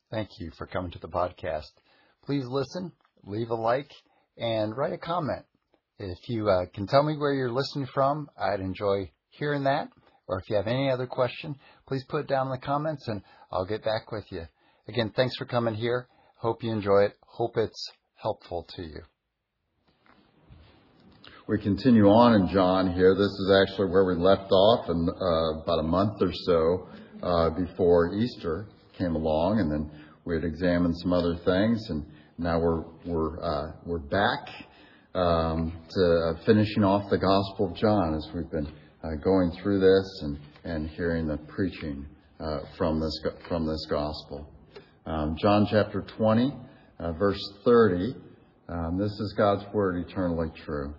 Thank you for coming to the podcast. Please listen, leave a like, and write a comment. If you can tell me where you're listening from, I'd enjoy hearing that. Or if you have any other question, please put it down in the comments and I'll get back with you. Again, thanks for coming here. Hope you enjoy it. Hope it's helpful to you. We continue on in John here. This is actually where we left off in about a month or so before Easter came along, and then we had examined some other things, and now we're back to finishing off the Gospel of John as we've been going through this and hearing the preaching from this Gospel. John chapter 20, verse 30. This is God's word, eternally true.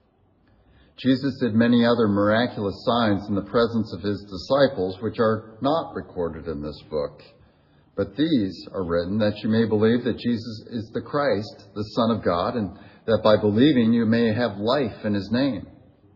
Jesus did many other miraculous signs in the presence of his disciples, which are not recorded in this book. But these are written that you may believe that Jesus is the Christ, the Son of God, and that by believing you may have life in his name.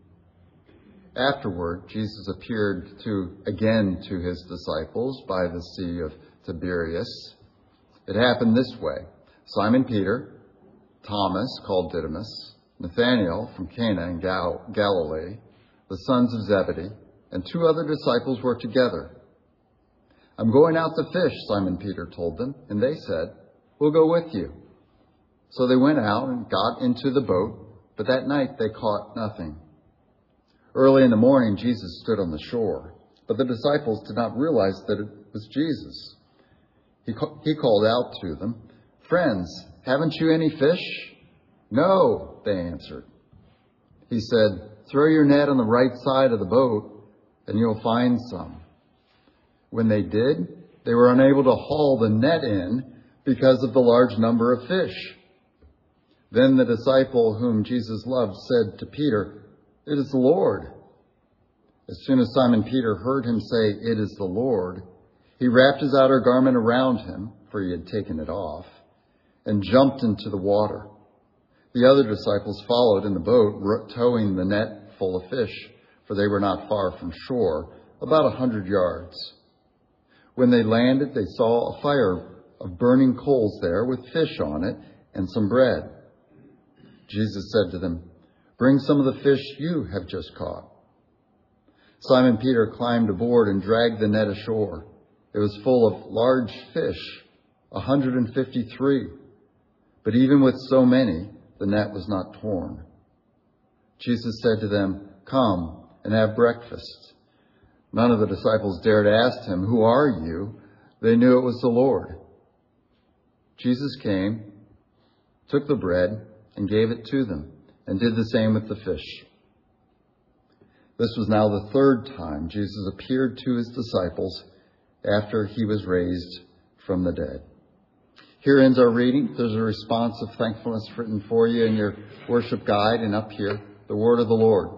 Afterward, Jesus appeared again to his disciples by the Sea of Tiberias. It happened this way. Simon Peter, Thomas, called Didymus, Nathanael from Cana in Galilee, the sons of Zebedee, and two other disciples were together. I'm going out to fish, Simon Peter told them, and they said, we'll go with you. So they went out and got into the boat, but that night they caught nothing. Early in the morning, Jesus stood on the shore, but the disciples did not realize that it was Jesus. He called out to them, friends, haven't you any fish? No, they answered. He said, throw your net on the right side of the boat and you'll find some. When they did, they were unable to haul the net in because of the large number of fish. Then the disciple whom Jesus loved said to Peter, it is the Lord. As soon as Simon Peter heard him say, it is the Lord, he wrapped his outer garment around him, for he had taken it off, and jumped into the water. The other disciples followed in the boat, towing the net full of fish, for they were not far from shore, about 100 yards. When they landed, they saw a fire of burning coals there with fish on it and some bread. Jesus said to them, bring some of the fish you have just caught. Simon Peter climbed aboard and dragged the net ashore. It was full of large fish, 153. But even with so many, the net was not torn. Jesus said to them, come and have breakfast. None of the disciples dared ask him, who are you? They knew it was the Lord. Jesus came, took the bread, and gave it to them, and did the same with the fish. This was now the third time Jesus appeared to his disciples after he was raised from the dead. Here ends our reading. There's a response of thankfulness written for you in your worship guide, and up here, the word of the Lord.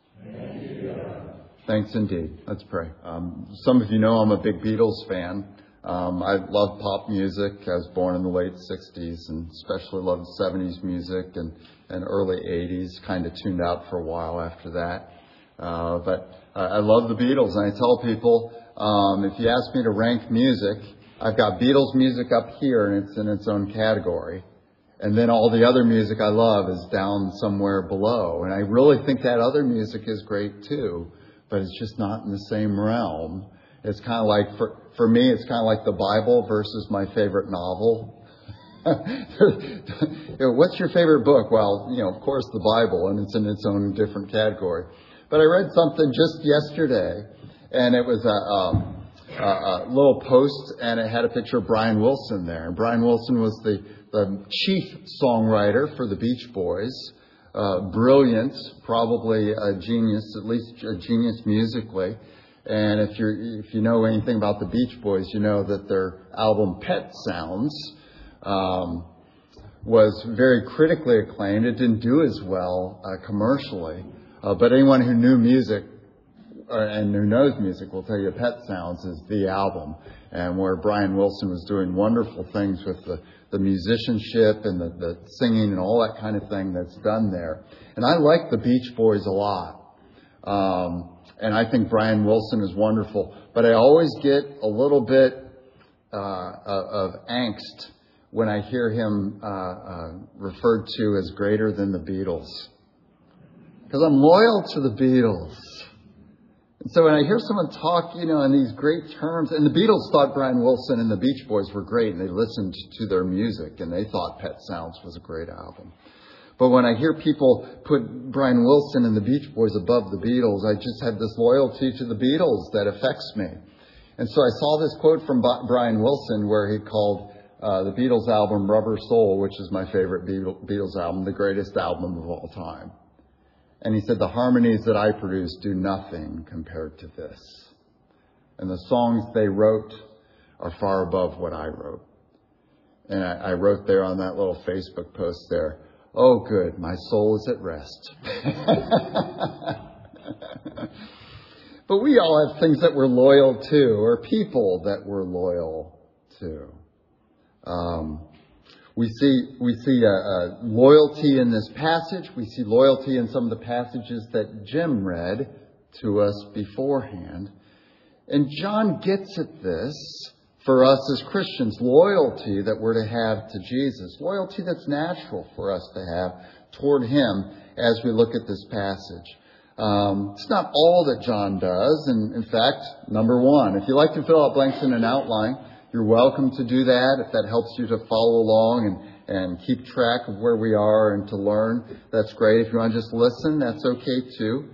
Thanks indeed. Let's pray. Some of you know I'm a big Beatles fan. I love pop music. I was born in the late 60s and especially loved 70s music and early 80s. Kind of tuned out for a while after that. But I love the Beatles, and I tell people, if you ask me to rank music, I've got Beatles music up here, and it's in its own category. And then all the other music I love is down somewhere below. And I really think that other music is great too, but it's just not in the same realm. It's kind of like, for me, it's kind of like the Bible versus my favorite novel. What's your favorite book? Well, of course the Bible, and it's in its own different category. But I read something just yesterday, and it was a little post, and it had a picture of Brian Wilson there. And Brian Wilson was the chief songwriter for the Beach Boys. Brilliant, probably a genius, at least a genius musically. And if you know anything about the Beach Boys, you know that their album Pet Sounds was very critically acclaimed. It didn't do as well commercially. But anyone who knew music and who knows music will tell you Pet Sounds is the album, and where Brian Wilson was doing wonderful things with the musicianship and the singing and all that kind of thing that's done there. And I like the Beach Boys a lot. And I think Brian Wilson is wonderful. But I always get a little bit of angst when I hear him referred to as greater than the Beatles. Because I'm loyal to the Beatles. And so when I hear someone talk, in these great terms, and the Beatles thought Brian Wilson and the Beach Boys were great, and they listened to their music, and they thought Pet Sounds was a great album. But when I hear people put Brian Wilson and the Beach Boys above the Beatles, I just have this loyalty to the Beatles that affects me. And so I saw this quote from Brian Wilson where he called the Beatles album Rubber Soul, which is my favorite Beatles album, the greatest album of all time. And he said, the harmonies that I produce do nothing compared to this. And the songs they wrote are far above what I wrote. And I wrote there on that little Facebook post there, oh, good, my soul is at rest. But we all have things that we're loyal to, or people that we're loyal to. We see loyalty in this passage. We see loyalty in some of the passages that Jim read to us beforehand. And John gets at this for us as Christians, loyalty that we're to have to Jesus, loyalty that's natural for us to have toward him as we look at this passage. It's not all that John does. And in fact, number one, if you like to fill out blanks in an outline, you're welcome to do that. If that helps you to follow along and keep track of where we are and to learn, that's great. If you want to just listen, that's okay too.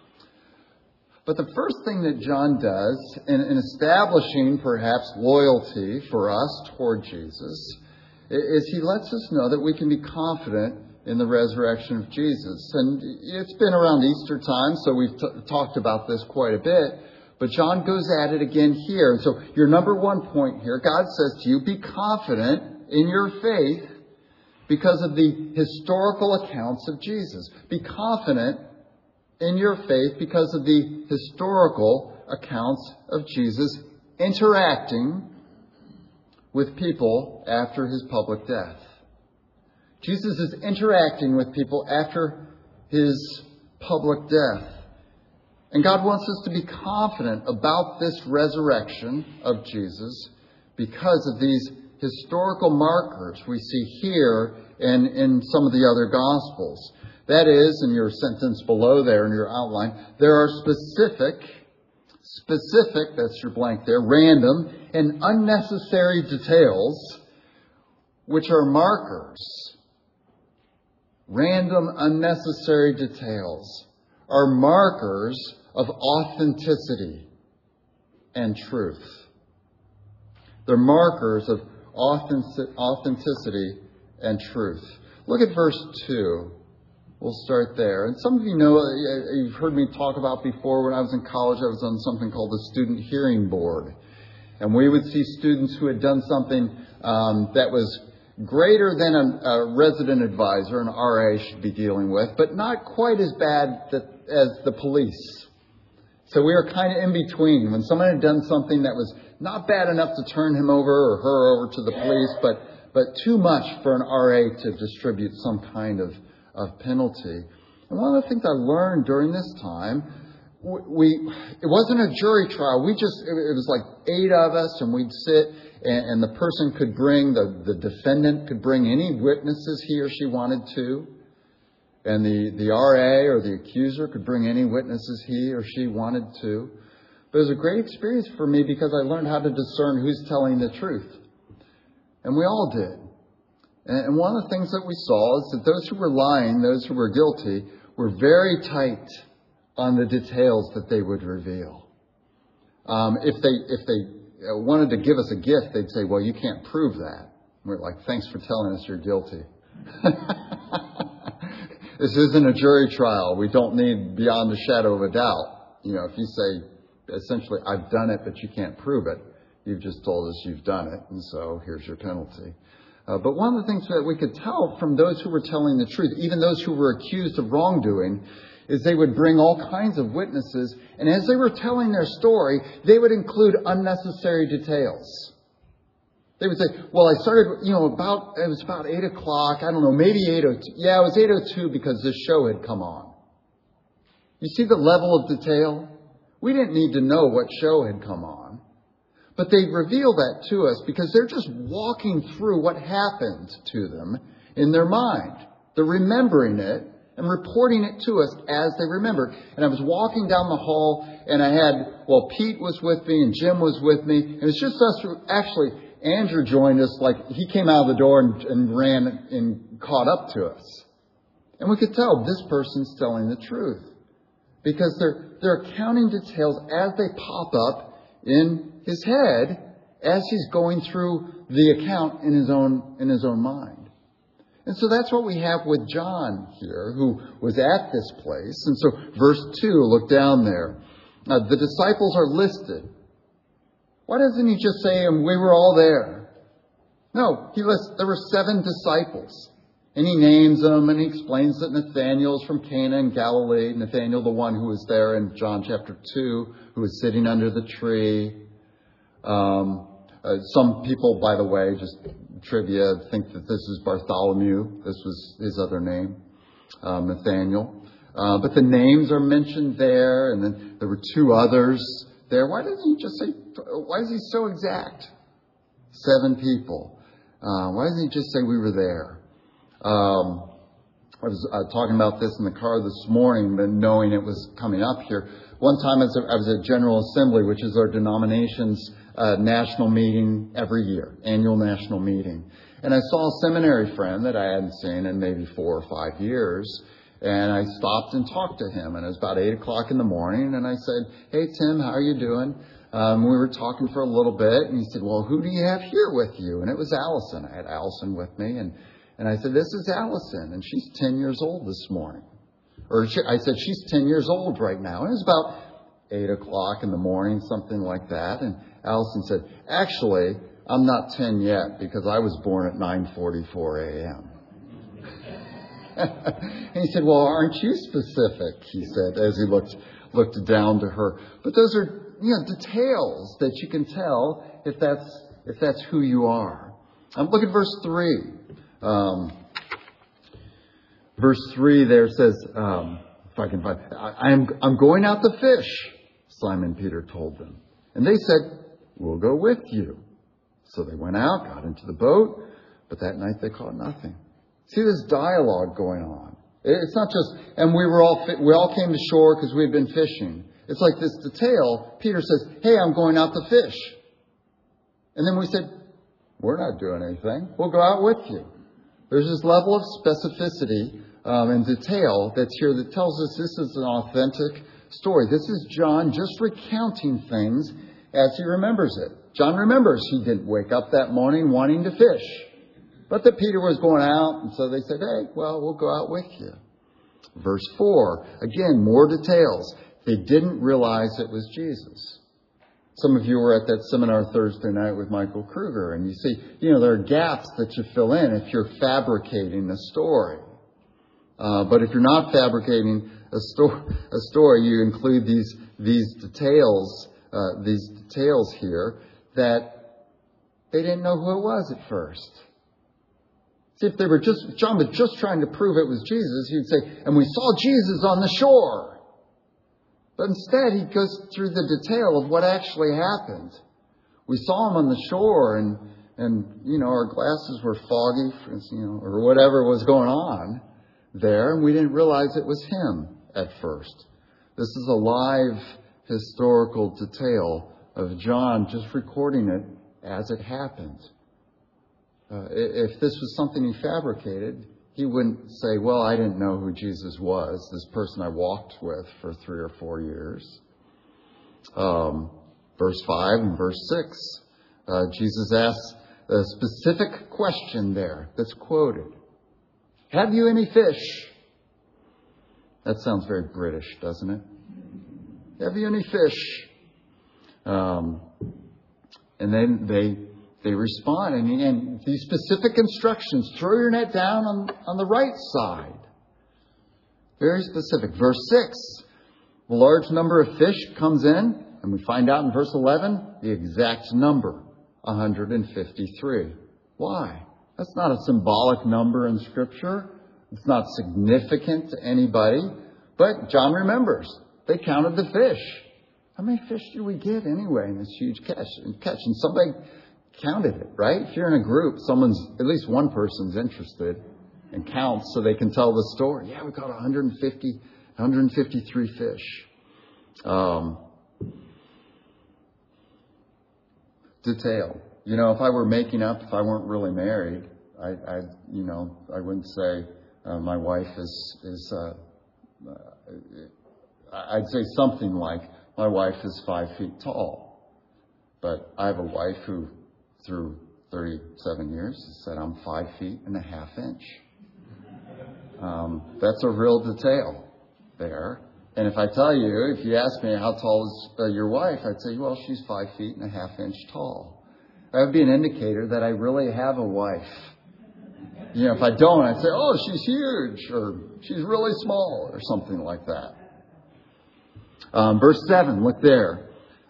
But the first thing that John does in establishing perhaps loyalty for us toward Jesus is he lets us know that we can be confident in the resurrection of Jesus. And it's been around Easter time, so we've talked about this quite a bit. But John goes at it again here. And so your number one point here, God says to you, be confident in your faith because of the historical accounts of Jesus. Be confident in your faith because of the historical accounts of Jesus interacting with people after his public death. Jesus is interacting with people after his public death. And God wants us to be confident about this resurrection of Jesus because of these historical markers we see here and in some of the other Gospels. That is, in your sentence below there in your outline, there are specific, that's your blank there, random and unnecessary details which are markers. Random, unnecessary details are markers of authenticity and truth. They're markers of authenticity and truth. Look at verse 2. We'll start there. And some of you know, you've heard me talk about before, when I was in college, I was on something called the Student Hearing Board. And we would see students who had done something that was greater than a resident advisor, an RA, should be dealing with, but not quite as bad as the police. So we were kind of in between. When someone had done something that was not bad enough to turn him over or her over to the police, but too much for an RA to distribute some kind of penalty. And one of the things I learned during this time, it wasn't a jury trial. It was like 8 of us, and we'd sit, and the person could bring, the defendant could bring any witnesses he or she wanted to. And the RA or the accuser could bring any witnesses he or she wanted to. But it was a great experience for me because I learned how to discern who's telling the truth. And we all did. And one of the things that we saw is that those who were lying, those who were guilty, were very tight on the details that they would reveal. If they wanted to give us a gift, they'd say, well, you can't prove that. And we're like, thanks for telling us you're guilty. This isn't a jury trial. We don't need beyond a shadow of a doubt. If you say, essentially, I've done it, but you can't prove it, you've just told us you've done it, and so here's your penalty. But one of the things that we could tell from those who were telling the truth, even those who were accused of wrongdoing, is they would bring all kinds of witnesses, and as they were telling their story, they would include unnecessary details. They would say, well, I started, it was about 8 o'clock. I don't know, maybe 8:02. Yeah, it was 8:02 because this show had come on. You see the level of detail? We didn't need to know what show had come on. But they reveal that to us because they're just walking through what happened to them in their mind. They're remembering it and reporting it to us as they remember. And I was walking down the hall and Pete was with me and Jim was with me. And it was just us. Actually, Andrew joined us. He came out of the door and ran and caught up to us. And we could tell this person's telling the truth. Because they're accounting details as they pop up in his head as he's going through the account in his own mind. And so that's what we have with John here, who was at this place. And so verse 2, look down there. The disciples are listed. Why doesn't he just say, and we were all there? No, there were 7 disciples. And he names them and he explains that Nathanael's from Cana in Galilee. Nathanael, the one who was there in John chapter 2, who was sitting under the tree. Some people, by the way, just trivia, think that this is Bartholomew. This was his other name, Nathanael. But the names are mentioned there, and then there were 2 others there. Why doesn't he just say, why is he so exact? 7 people. Why doesn't he just say we were there? I was talking about this in the car this morning, but knowing it was coming up here. One time I was at General Assembly, which is our denomination's national meeting every year, annual national meeting. And I saw a seminary friend that I hadn't seen in maybe 4 or 5 years. And I stopped and talked to him. And it was about 8 o'clock in the morning. And I said, hey, Tim, how are you doing? We were talking for a little bit. And he said, well, who do you have here with you? And it was Allison. I had Allison with me. And I said, this is Allison. And she's 10 years old this morning. I said, she's 10 years old right now. And it was about 8 o'clock in the morning, something like that. And Allison said, actually, I'm not 10 yet because I was born at 9:44 a.m. And he said, well, aren't you specific? He said, as he looked down to her. But those are, details that you can tell if that's who you are. Look at verse 3. Verse 3 there says, if I can find, I'm going out to fish, Simon Peter told them. And they said, we'll go with you. So they went out, got into the boat, but that night they caught nothing. See this dialogue going on. It's not just, and we all came to shore because we had been fishing. It's like this detail. Peter says, hey, I'm going out to fish. And then we said, we're not doing anything. We'll go out with you. There's this level of specificity and detail that's here that tells us this is an authentic story. This is John just recounting things as he remembers it. John remembers he didn't wake up that morning wanting to fish, but that Peter was going out, and so they said, hey, well, we'll go out with you. Verse 4, again, more details. They didn't realize it was Jesus. Some of you were at that seminar Thursday night with Michael Kruger, and you see, there are gaps that you fill in if you're fabricating a story. But if you're not fabricating a story, you include these details here that they didn't know who it was at first. See, if John was just trying to prove it was Jesus, he'd say, and we saw Jesus on the shore. But instead, he goes through the detail of what actually happened. We saw him on the shore, and our glasses were foggy, or whatever was going on there, and we didn't realize it was him at first. This is a live historical detail of John just recording it as it happened. If this was something he fabricated, he wouldn't say, well, I didn't know who Jesus was, this person I walked with for 3 or 4 years. Verse 5 and verse 6, Jesus asks a specific question there that's quoted. Have you any fish? That sounds very British, doesn't it? Have you any fish? And then they respond, and these specific instructions, throw your net down on the right side. Very specific. Verse 6, a large number of fish comes in, and we find out in verse 11 the exact number, 153. Why? That's not a symbolic number in Scripture. It's not significant to anybody. But John remembers. They counted the fish. how many fish do we get anyway in this huge catch? And somebody counted it, right? If you're in a group, at least one person's interested and counts so they can tell the story. Yeah, we caught 153 fish. Detail. If I were making up, if I weren't really married, I wouldn't say my wife is I'd say something like, my wife is 5 feet tall. But I have a wife who, through 37 years, has said I'm 5 feet and a half inch. That's a real detail there. And if I tell you, if you ask me how tall is your wife, I'd say, well, she's 5 feet and a half inch tall. That would be an indicator that I really have a wife. If I don't, I'd say, oh, she's huge, or she's really small, or something like that. Verse 7, look there.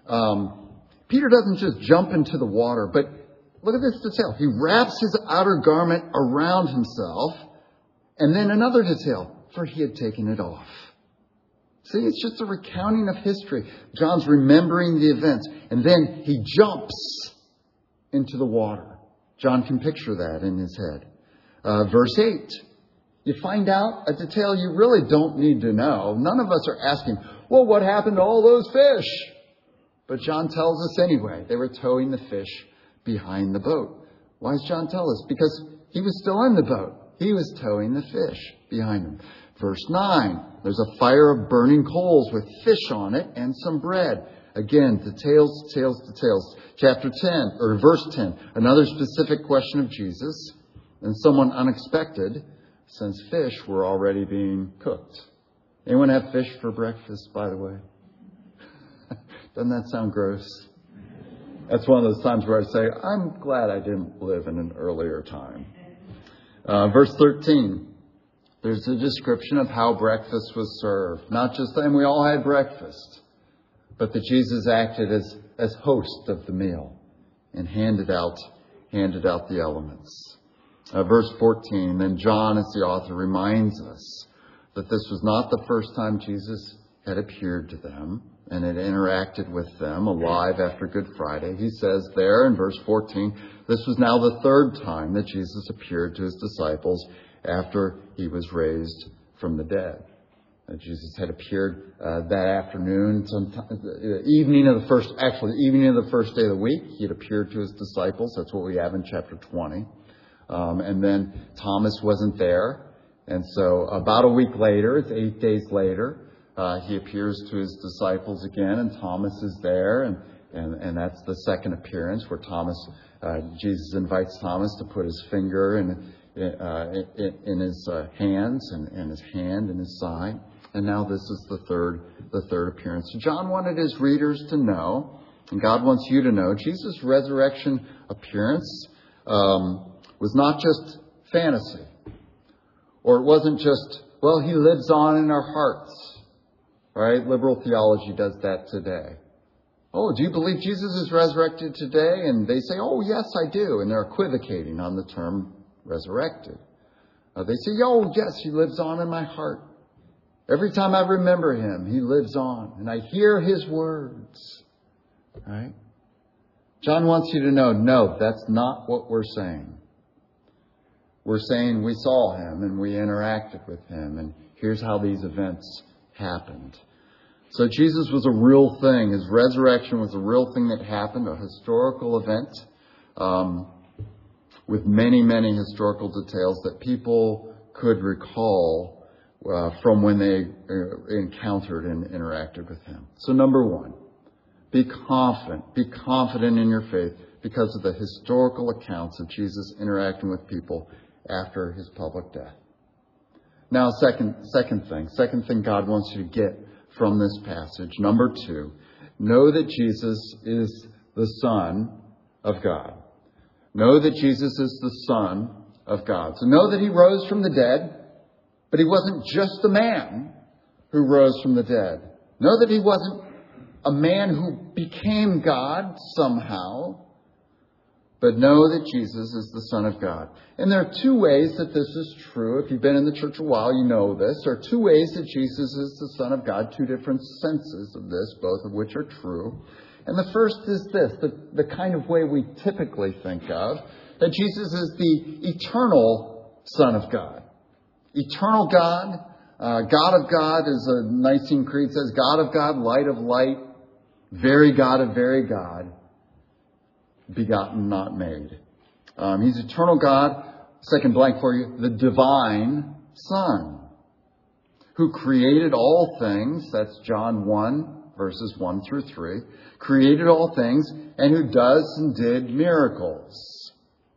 Peter doesn't just jump into the water, but look at this detail. He wraps his outer garment around himself, and then another detail, for he had taken it off. See, it's just a recounting of history. John's remembering the events, and then he jumps into the water. John can picture that in his head. Verse 8, you find out a detail you really don't need to know. None of us are asking, well, what happened to all those fish? But John tells us anyway. They were towing the fish behind the boat. Why does John tell us? Because he was still in the boat. He was towing the fish behind him. Verse 9, there's a fire of burning coals with fish on it and some bread. Again, details. Chapter 10, or verse 10, another specific question of Jesus, and someone unexpected, since fish were already being cooked. Anyone have fish for breakfast, by the way? Doesn't that sound gross? That's one of those times where I say, I'm glad I didn't live in an earlier time. Verse 13, there's a description of how breakfast was served. Not just that we all had breakfast, but that Jesus acted as host of the meal and handed out the elements. Verse 14, then John, as the author, reminds us that this was not the first time Jesus had appeared to them and had interacted with them alive after Good Friday. He says there in verse 14, this was now the third time that Jesus appeared to his disciples after he was raised from the dead. Jesus had appeared that afternoon, evening of the first day of the week. He had appeared to his disciples. That's what we have in chapter 20. And then Thomas wasn't there. And so about a week later, it's 8 days later, he appears to his disciples again, and Thomas is there. And that's the second appearance where Jesus invites Thomas to put his finger in his hands and his hand in his side. And now this is the third appearance. So John wanted his readers to know, and God wants you to know, Jesus' resurrection appearance was not just fantasy. Or it wasn't just, well, he lives on in our hearts. Right? Liberal theology does that today. Oh, do you believe Jesus is resurrected today? And they say, oh, yes, I do. And they're equivocating on the term resurrected. They say, oh, yes, he lives on in my heart. Every time I remember him, he lives on. And I hear his words. Right? John wants you to know, no, that's not what we're saying. We're saying we saw him and we interacted with him. And here's how these events happened. So Jesus was a real thing. His resurrection was a real thing that happened, a historical event with many, many historical details that people could recall from when they encountered and interacted with him. So number one, be confident in your faith because of the historical accounts of Jesus interacting with people after his public death. Now, second thing God wants you to get from this passage. Number two, know that Jesus is the Son of God. Know that Jesus is the Son of God. So know that he rose from the dead, but he wasn't just a man who rose from the dead. Know that he wasn't a man who became God somehow, but know that Jesus is the Son of God. And there are two ways that this is true. If you've been in the church a while, you know this. There are two ways that Jesus is the Son of God, two different senses of this, both of which are true. And the first is this, the kind of way we typically think of, that Jesus is the eternal Son of God. Eternal God, God of God, as the Nicene Creed says, God of God, light of light, very God of very God, begotten, not made. He's eternal God. Second blank for you, the divine Son, who created all things. That's John 1, verses 1 through 3. Created all things, and who does and did miracles.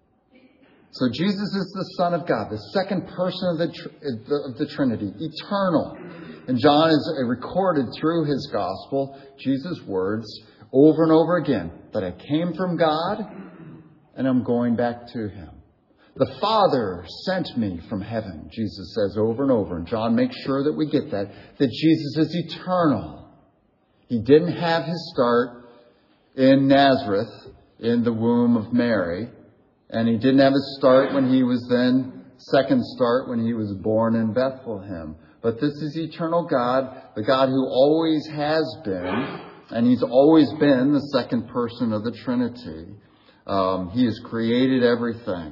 So Jesus is the Son of God, the second person of the Trinity, eternal. And John is recorded through his gospel, Jesus' words, over and over again, that I came from God and I'm going back to him. The Father sent me from heaven, Jesus says over and over. And John makes sure that we get that Jesus is eternal. He didn't have his start in Nazareth, in the womb of Mary. And he didn't have his start when he was then, second start when he was born in Bethlehem. But this is eternal God, the God who always has been. And he's always been the second person of the Trinity. He has created everything.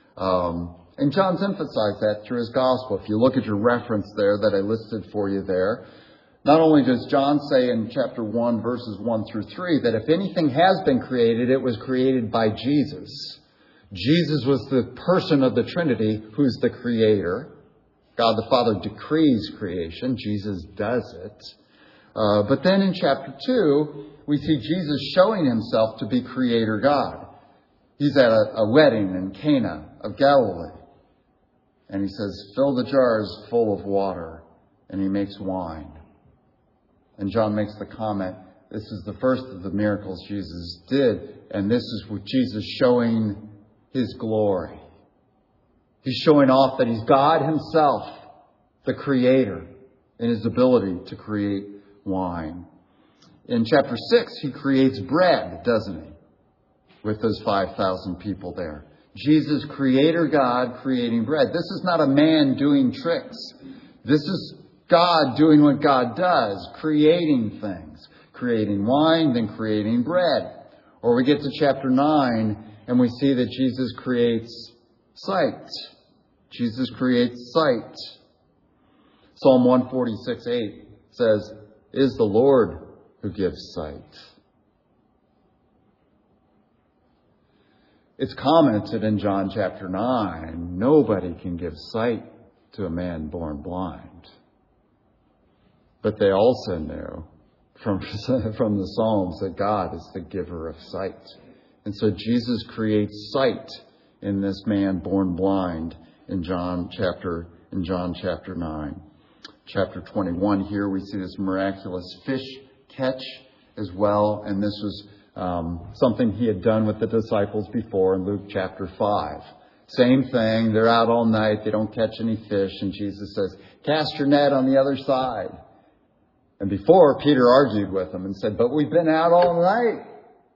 And John's emphasized that through his gospel. If you look at your reference there that I listed for you there, not only does John say in chapter 1, verses 1 through 3, that if anything has been created, it was created by Jesus. Jesus was the person of the Trinity who's the creator. God the Father decrees creation. Jesus does it. But then in chapter 2, we see Jesus showing himself to be creator God. He's at a wedding in Cana of Galilee. And he says, fill the jars full of water. And he makes wine. And John makes the comment, this is the first of the miracles Jesus did. And this is what Jesus showing his glory. He's showing off that he's God himself, the creator, in his ability to create wine. In chapter 6, he creates bread, doesn't he? With those 5,000 people there. Jesus, creator God, creating bread. This is not a man doing tricks. This is God doing what God does, creating things. Creating wine, then creating bread. Or we get to chapter 9, and we see that Jesus creates sight. Jesus creates sight. Psalm 146:8 says, "It is the Lord who gives sight." It's commented in John chapter 9, nobody can give sight to a man born blind. But they also know from the Psalms that God is the giver of sight. And so Jesus creates sight in this man born blind in John chapter 9. Chapter 21 here we see this miraculous fish catch as well. And this was something he had done with the disciples before in Luke chapter 5. Same thing. They're out all night. They don't catch any fish. And Jesus says, cast your net on the other side. And before, Peter argued with him and said, but we've been out all night.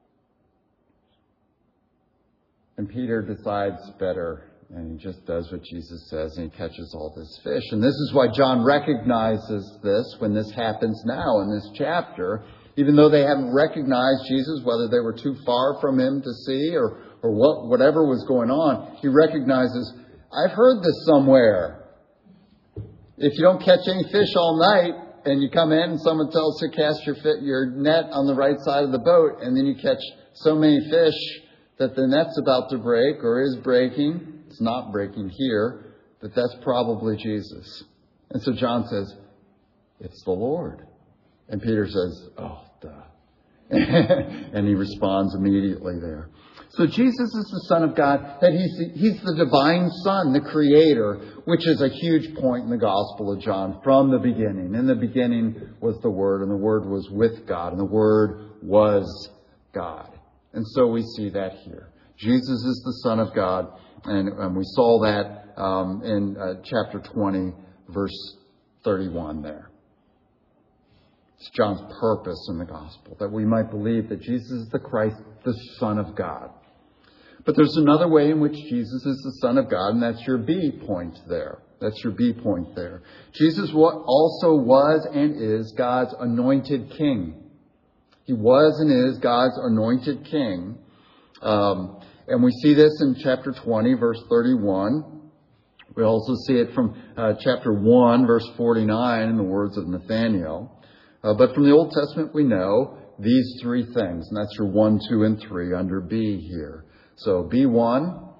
And Peter decides better. And he just does what Jesus says. And he catches all this fish. And this is why John recognizes this when this happens now in this chapter. Even though they haven't recognized Jesus, whether they were too far from him to see or whatever was going on, he recognizes, I've heard this somewhere. If you don't catch any fish all night and you come in and someone tells you cast your net on the right side of the boat and then you catch so many fish that the net's about to break or is breaking, it's not breaking here, but that's probably Jesus. And so John says, it's the Lord. And Peter says, oh, duh. And he responds immediately there. So Jesus is the Son of God, that he's the divine Son, the Creator, which is a huge point in the Gospel of John from the beginning. In the beginning was the Word, and the Word was with God, and the Word was God. And so we see that here. Jesus is the Son of God, and we saw that in chapter 20, verse 31 there. It's John's purpose in the gospel, that we might believe that Jesus is the Christ, the Son of God. But there's another way in which Jesus is the Son of God, and that's your B point there. That's your B point there. Jesus also was and is God's anointed king. He was and is God's anointed king. And we see this in chapter 20, verse 31. We also see it from chapter 1, verse 49, in the words of Nathanael. But from the Old Testament, we know these three things. And that's your 1, 2, and 3 under B here. So B1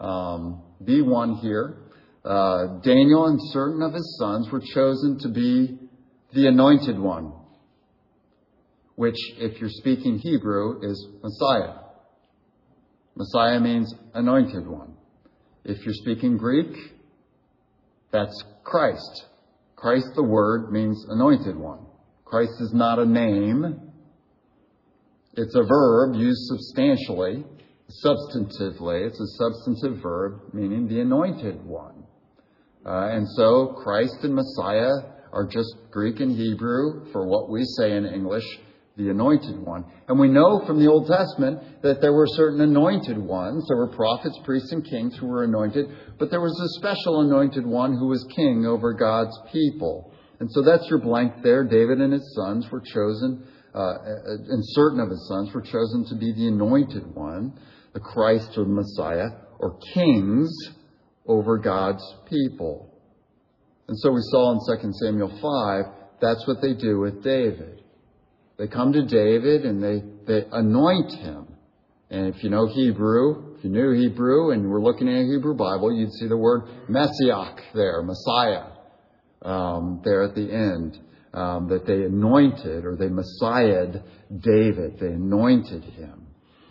here. Daniel and certain of his sons were chosen to be the anointed one, which, if you're speaking Hebrew, is Messiah. Messiah means anointed one. If you're speaking Greek, that's Christ. Christ, the word, means anointed one. Christ is not a name. It's a verb used substantially, substantively. It's a substantive verb meaning the anointed one. And so Christ and Messiah are just Greek and Hebrew for what we say in English, the anointed one. And we know from the Old Testament that there were certain anointed ones. There were prophets, priests, and kings who were anointed. But there was a special anointed one who was king over God's people. And so that's your blank there. David and his sons were chosen, and certain of his sons were chosen to be the anointed one, the Christ or Messiah, or kings over God's people. And so we saw in 2 Samuel 5, that's what they do with David. They come to David and they anoint him. And if you know Hebrew, if you knew Hebrew and were looking at a Hebrew Bible, you'd see the word Messiah there, Messiah, there at the end. That they anointed, or they Messiahed David. They anointed him.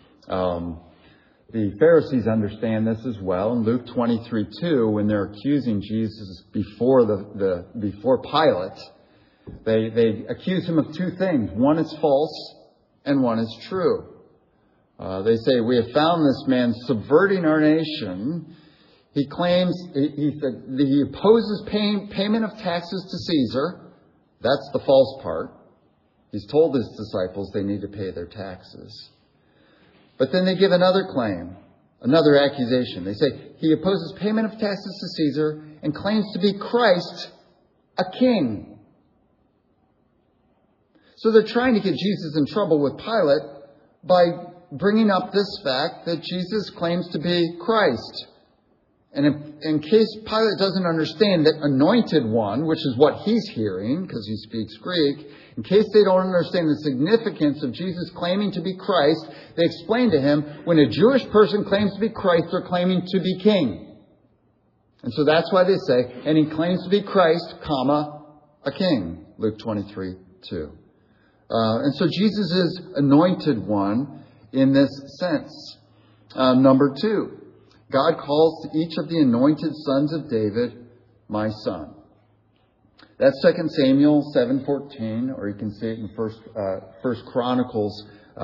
The Pharisees understand this as well. In Luke 23:2, when they're accusing Jesus before Pilate, they accuse him of two things. One is false and one is true. They say, we have found this man subverting our nation. He claims he opposes payment of taxes to Caesar. That's the false part. He's told his disciples they need to pay their taxes. But then they give another claim, another accusation. They say he opposes payment of taxes to Caesar and claims to be Christ, a king. So they're trying to get Jesus in trouble with Pilate by bringing up this fact that Jesus claims to be Christ. And in case Pilate doesn't understand that anointed one, which is what he's hearing because he speaks Greek, in case they don't understand the significance of Jesus claiming to be Christ, they explain to him, when a Jewish person claims to be Christ, they're claiming to be king. And so that's why they say, and he claims to be Christ, comma, a king. Luke 23:2. And so Jesus is anointed one in this sense. Number 2. God calls each of the anointed sons of David, my son. That's 2 Samuel 7:14, or you can see it in First Chronicles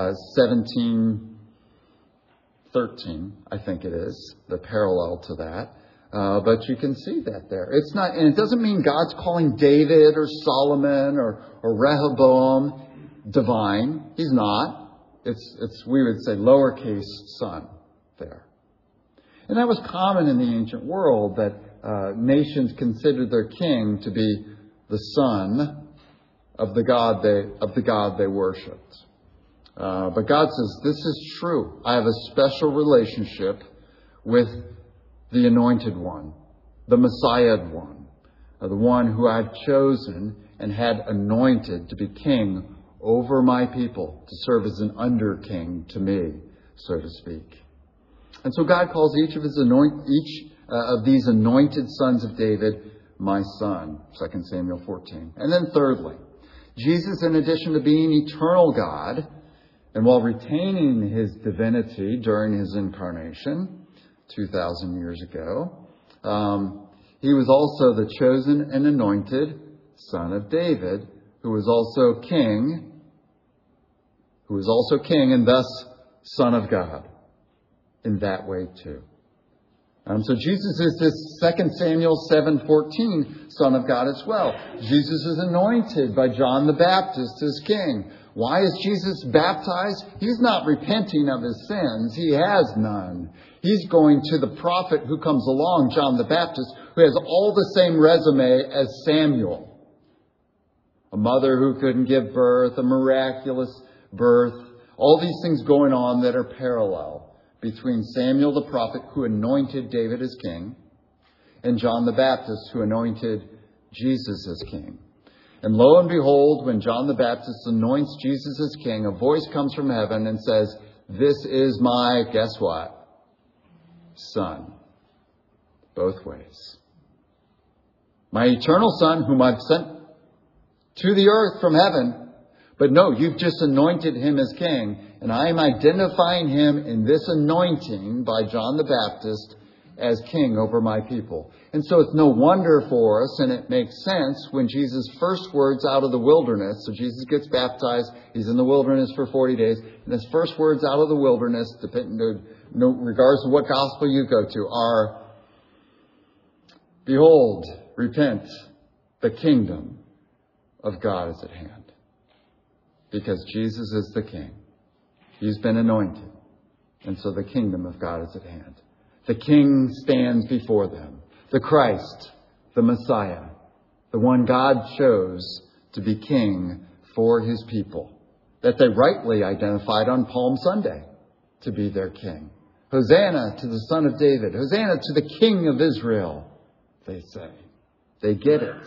17:13, I think it is, the parallel to that. But you can see that there. It's not, and it doesn't mean God's calling David or Solomon or Rehoboam divine. He's not. It's we would say lowercase son there. And that was common in the ancient world, that nations considered their king to be the son of the God they worshipped. But God says, this is true. I have a special relationship with the anointed one, the Messiahed one, the one who I've chosen and had anointed to be king over my people, to serve as an under king to me, so to speak. And so God calls each of these anointed sons of David, my son, 2 Samuel 14. And then thirdly, Jesus, in addition to being eternal God, and while retaining his divinity during his incarnation 2,000 years ago, he was also the chosen and anointed son of David, who was also king and thus Son of God. In that way too. So Jesus is this 2 Samuel 7:14 Son of God as well. Jesus is anointed by John the Baptist as king. Why is Jesus baptized? He's not repenting of his sins. He has none. He's going to the prophet who comes along, John the Baptist, who has all the same resume as Samuel. A mother who couldn't give birth, a miraculous birth, all these things going on that are parallel between Samuel the prophet who anointed David as king and John the Baptist who anointed Jesus as king. And lo and behold, when John the Baptist anoints Jesus as king, a voice comes from heaven and says, "This is my," guess what? "Son." Both ways. "My eternal Son, whom I've sent to the earth from heaven." But no, you've just anointed him as king. And I am identifying him in this anointing by John the Baptist as king over my people. And so it's no wonder for us, and it makes sense when Jesus' first words out of the wilderness, so Jesus gets baptized, he's in the wilderness for 40 days, and his first words out of the wilderness, regardless of what gospel you go to, are, "Behold, repent, the kingdom of God is at hand." Because Jesus is the king. He's been anointed. And so the kingdom of God is at hand. The king stands before them. The Christ, the Messiah, the one God chose to be king for his people, that they rightly identified on Palm Sunday to be their king. Hosanna to the Son of David. Hosanna to the King of Israel, they say. They get it.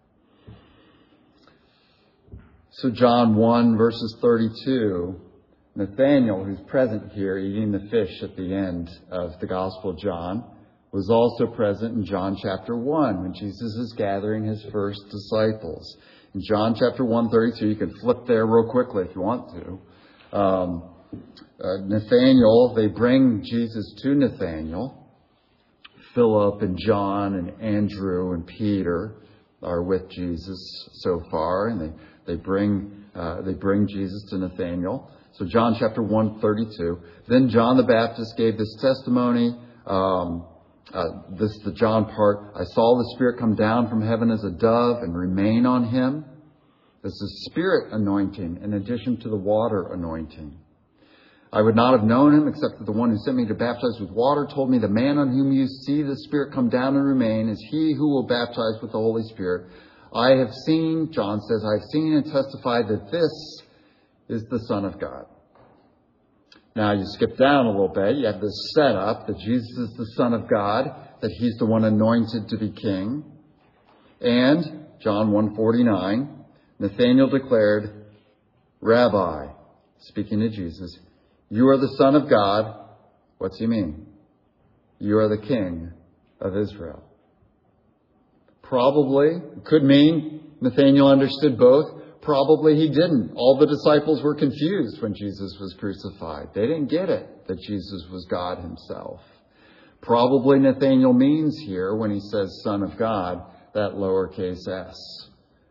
So John 1, verses 32, Nathanael, who's present here eating the fish at the end of the Gospel of John, was also present in John chapter 1 when Jesus is gathering his first disciples. In John chapter 1:32, you can flip there real quickly if you want to. Nathanael, they bring Jesus to Nathanael. Philip and John and Andrew and Peter are with Jesus so far, and they bring Jesus to Nathanael. So John chapter 1:32. Then John the Baptist gave this testimony. This is the John part. "I saw the Spirit come down from heaven as a dove and remain on him." This is Spirit anointing in addition to the water anointing. "I would not have known him except that the one who sent me to baptize with water told me, the man on whom you see the Spirit come down and remain is he who will baptize with the Holy Spirit. I have seen," John says, "I have seen and testified that this is the Son of God." Now you skip down a little bit. You have this setup that Jesus is the Son of God, that he's the one anointed to be king. And John 1:49, Nathanael declared, "Rabbi," speaking to Jesus, "you are the Son of God." What's he mean? "You are the King of Israel." Probably, could mean Nathanael understood both. Probably he didn't. All the disciples were confused when Jesus was crucified. They didn't get it that Jesus was God himself. Probably Nathanael means here, when he says Son of God, that lowercase s.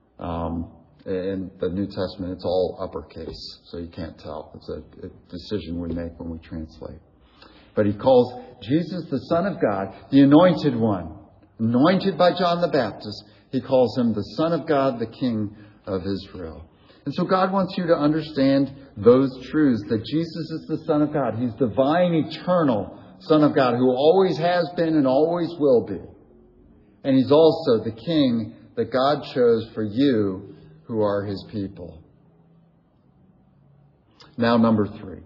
In the New Testament, it's all uppercase, so you can't tell. It's a decision we make when we translate. But he calls Jesus the Son of God, the anointed one, anointed by John the Baptist. He calls him the Son of God, the King of Israel. And so God wants you to understand those truths, that Jesus is the Son of God. He's divine, eternal Son of God who always has been and always will be. And he's also the King that God chose for you who are his people. Now, number three.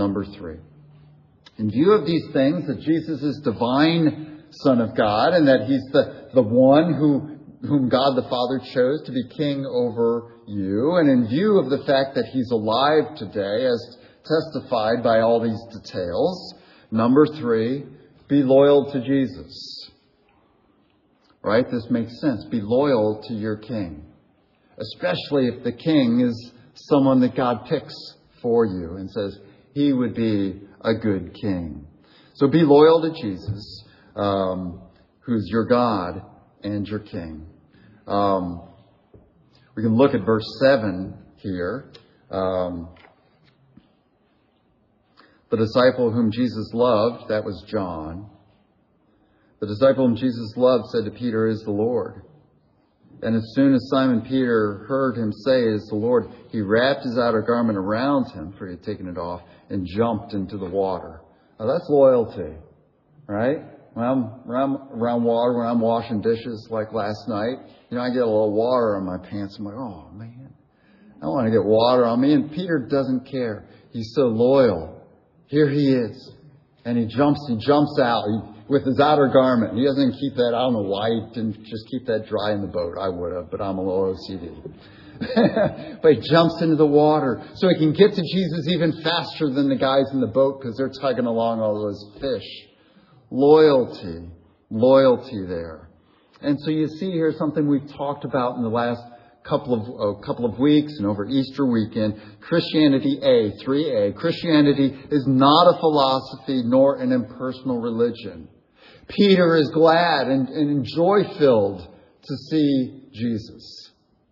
In view of these things, that Jesus is divine Son of God and that he's the one whom God the Father chose to be king over you, and in view of the fact that he's alive today, as testified by all these details, number three, be loyal to Jesus. Right? This makes sense. Be loyal to your king. Especially if the king is someone that God picks for you and says he would be a good king. So be loyal to Jesus, who's your God and your king. We can look at verse 7 here. The disciple whom Jesus loved, that was John. The disciple whom Jesus loved said to Peter, "Is the Lord." And as soon as Simon Peter heard him say, "It is the Lord," he wrapped his outer garment around him, for he had taken it off, and jumped into the water. Now that's loyalty, right? When I'm around water, when I'm washing dishes like last night, I get a little water on my pants. I'm like, oh man, I don't want to get water on me. And Peter doesn't care. He's so loyal. Here he is. And he jumps out with his outer garment. He doesn't keep that. I don't know why he didn't just keep that dry in the boat. I would have, but I'm a little OCD. But he jumps into the water so he can get to Jesus even faster than the guys in the boat because they're tugging along all those fish. Loyalty there. And so you see here something we've talked about in the last couple of weeks and over Easter weekend. Christianity 3A. Christianity is not a philosophy nor an impersonal religion. Peter is glad and joy-filled to see Jesus.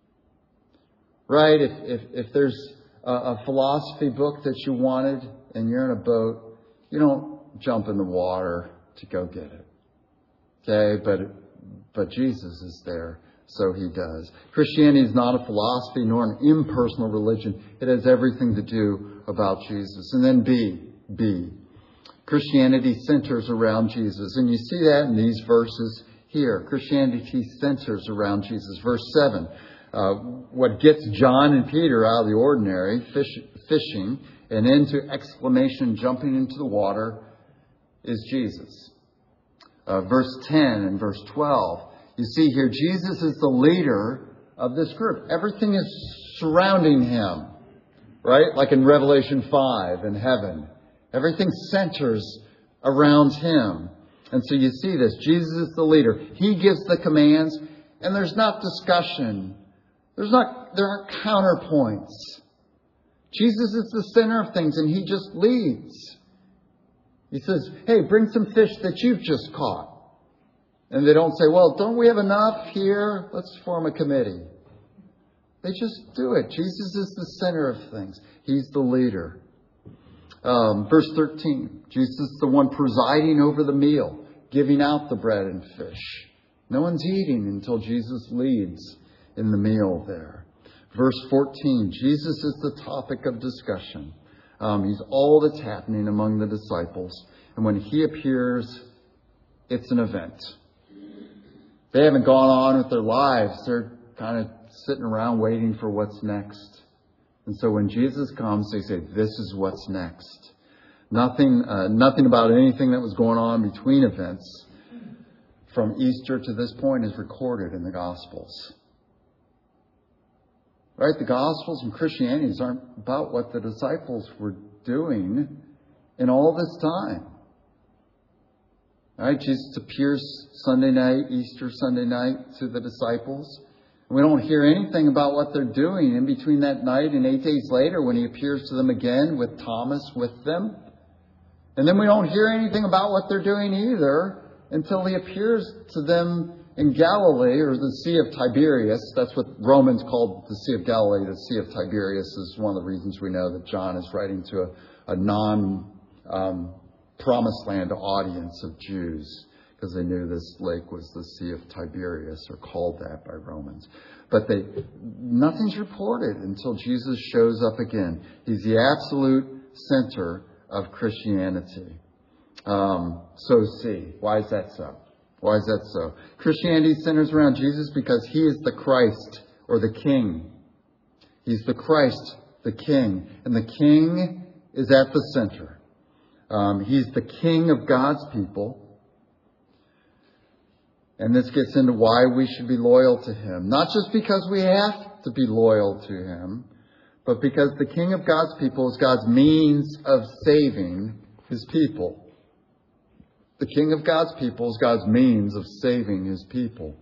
Right? If there's a philosophy book that you wanted and you're in a boat, you don't jump in the water to go get it. Okay? But Jesus is there, so he does. Christianity is not a philosophy nor an impersonal religion. It has everything to do about Jesus. And then B. Christianity centers around Jesus. And you see that in these verses here. Christianity centers around Jesus. Verse 7. What gets John and Peter out of the ordinary, fishing, and into exclamation, jumping into the water, is Jesus. Verse 10 and verse 12. You see here, Jesus is the leader of this group. Everything is surrounding him. Right? Like in Revelation 5 in heaven. Everything centers around him. And so you see this. Jesus is the leader. He gives the commands, and there's not discussion. There aren't counterpoints. Jesus is the center of things, and he just leads. He says, hey, bring some fish that you've just caught. And they don't say, well, don't we have enough here? Let's form a committee. They just do it. Jesus is the center of things. He's the leader. Verse 13, Jesus is the one presiding over the meal, giving out the bread and fish. No one's eating until Jesus leads in the meal there. Verse 14, Jesus is the topic of discussion. He's all that's happening among the disciples. And when he appears, it's an event. They haven't gone on with their lives. They're kind of sitting around waiting for what's next. And so when Jesus comes, they say, this is what's next. Nothing about anything that was going on between events from Easter to this point is recorded in the Gospels. Right? The Gospels and Christianity aren't about what the disciples were doing in all this time. Right? Jesus appears Sunday night, Easter Sunday night, to the disciples. We don't hear anything about what they're doing in between that night and 8 days later when he appears to them again with Thomas with them. And then we don't hear anything about what they're doing either until he appears to them in Galilee, or the Sea of Tiberias. That's what Romans called the Sea of Galilee. The Sea of Tiberias is one of the reasons we know that John is writing to a non-promised land audience of Jews, because they knew this lake was the Sea of Tiberias, or called that by Romans. But nothing's reported until Jesus shows up again. He's the absolute center of Christianity. So C. Why is that so? Why is that so? Christianity centers around Jesus because he is the Christ, or the King. He's the Christ, the King. And the King is at the center. He's the King of God's people. And this gets into why we should be loyal to him. Not just because we have to be loyal to him, but because the King of God's people is God's means of saving his people. The King of God's people is God's means of saving his people.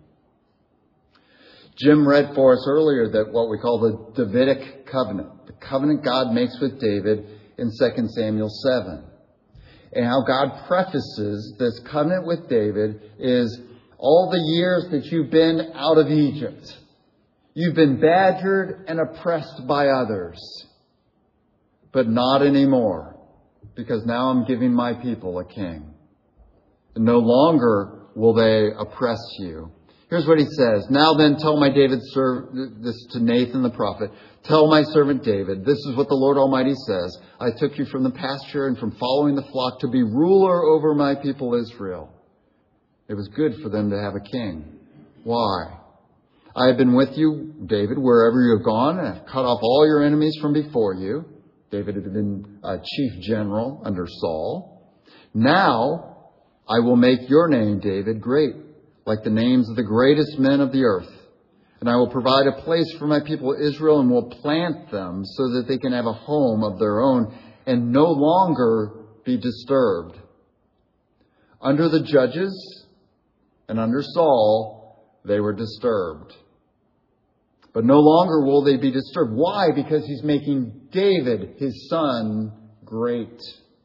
Jim read for us earlier that what we call the Davidic covenant. The covenant God makes with David in 2 Samuel 7. And how God prefaces this covenant with David is all the years that you've been out of Egypt. You've been badgered and oppressed by others. But not anymore. Because now I'm giving my people a king. And no longer will they oppress you. Here's what he says. Now then, tell my David, this to Nathan the prophet, tell my servant David, this is what the Lord Almighty says. I took you from the pasture and from following the flock to be ruler over my people Israel. It was good for them to have a king. Why? I have been with you, David, wherever you have gone, and have cut off all your enemies from before you. David had been a chief general under Saul. Now I will make your name, David, great, like the names of the greatest men of the earth. And I will provide a place for my people Israel and will plant them so that they can have a home of their own and no longer be disturbed. Under the judges and under Saul, they were disturbed. But no longer will they be disturbed. Why? Because he's making David, his son, great.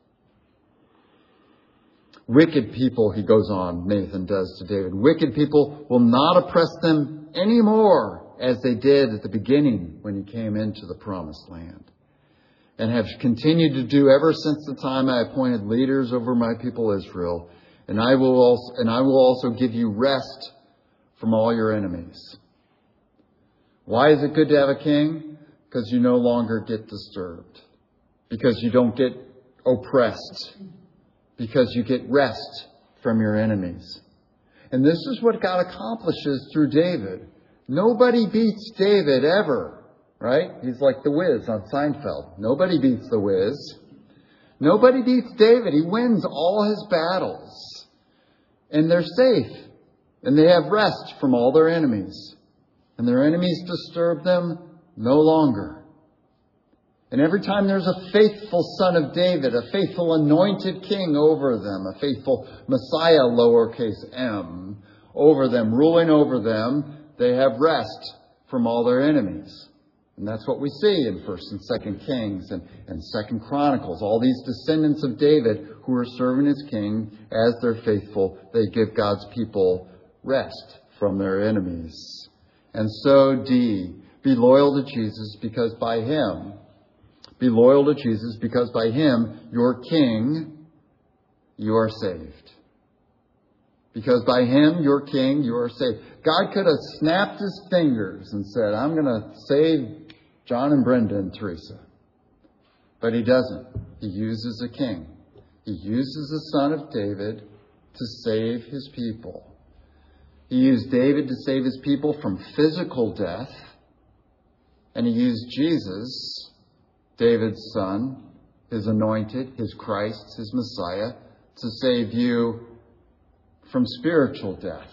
Wicked people, he goes on, Nathan does to David, wicked people will not oppress them anymore as they did at the beginning when he came into the promised land, and have continued to do ever since the time I appointed leaders over my people Israel. And I will also give you rest from all your enemies. Why is it good to have a king? Because you no longer get disturbed. Because you don't get oppressed. Because you get rest from your enemies. And this is what God accomplishes through David. Nobody beats David ever, right? He's like the Wiz on Seinfeld. Nobody beats the Wiz. Nobody beats David. He wins all his battles. And they're safe. And they have rest from all their enemies. And their enemies disturb them no longer. And every time there's a faithful son of David, a faithful anointed king over them, a faithful Messiah, lowercase m, over them, ruling over them, they have rest from all their enemies. And that's what we see in 1st and 2nd Kings and 2nd Chronicles. All these descendants of David who are serving as king, as they're faithful, they give God's people rest from their enemies. And so D, be loyal to Jesus because by him, your king, you are saved. Because by him, your king, you are saved. God could have snapped his fingers and said, I'm going to save John and Brenda and Teresa. But he doesn't. He uses a king. He uses the son of David to save his people. He used David to save his people from physical death. And he used Jesus, David's son, his anointed, his Christ, his Messiah, to save you from spiritual death.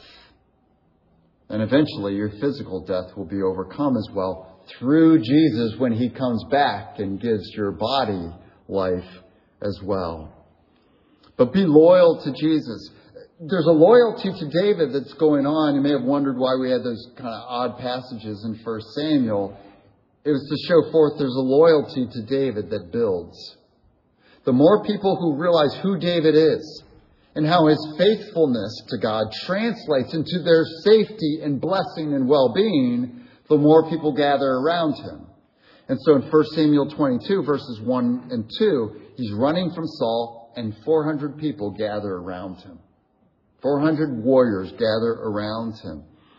And eventually your physical death will be overcome as well through Jesus when he comes back and gives your body life as well. But be loyal to Jesus. There's a loyalty to David that's going on. You may have wondered why we had those kind of odd passages in 1 Samuel. It was to show forth there's a loyalty to David that builds. The more people who realize who David is and how his faithfulness to God translates into their safety and blessing and well-being, the more people gather around him. And so in 1 Samuel 22, verses 1 and 2, he's running from Saul and 400 people gather around him. 400 warriors gather around him.